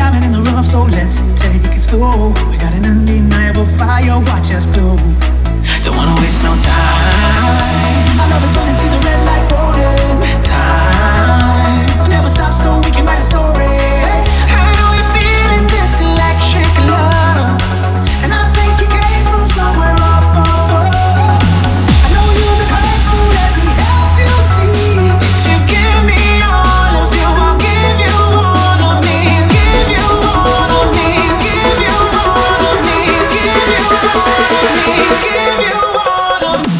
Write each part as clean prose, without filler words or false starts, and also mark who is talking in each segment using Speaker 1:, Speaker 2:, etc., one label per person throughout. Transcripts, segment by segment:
Speaker 1: diamond in the rough, so let's take it slow. We got an undeniable fire, watch us glow. Don't wanna waste no time. Our love is burning, see the red light golden. Time never stops, so we can write a story. I know you're feeling this electric love, and I think you came from somewhere up above. I know you've been hurt, so let me help you see. If you give me all of you, I'll give you all of me. Give you all of me. Give you all of me. Give you all of me. Give you all of me.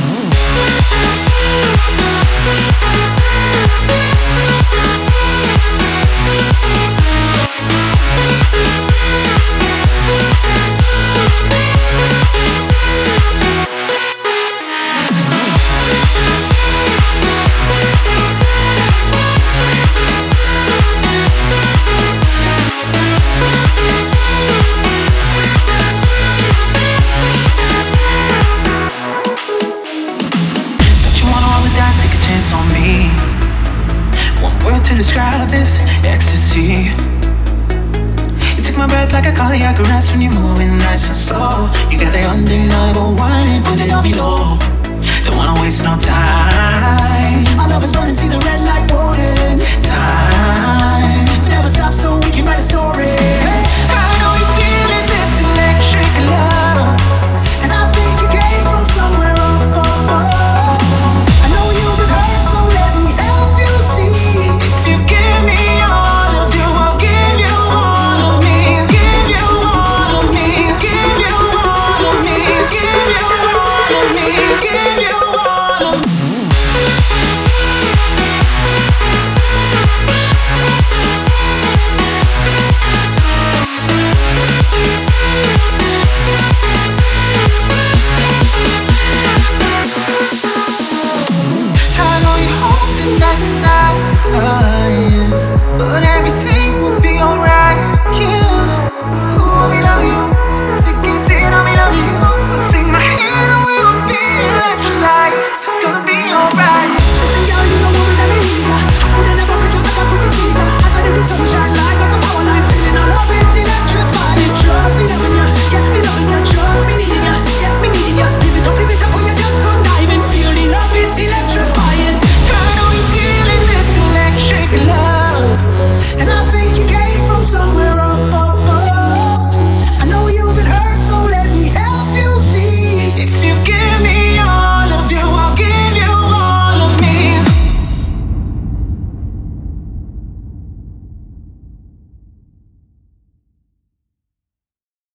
Speaker 1: On me, one word to describe this ecstasy. You take my breath like a cardiac arrest when you're moving nice and slow. You got the undeniable wine, put it on me low. Don't wanna waste no time. Our love is burning, see the red light golden. Time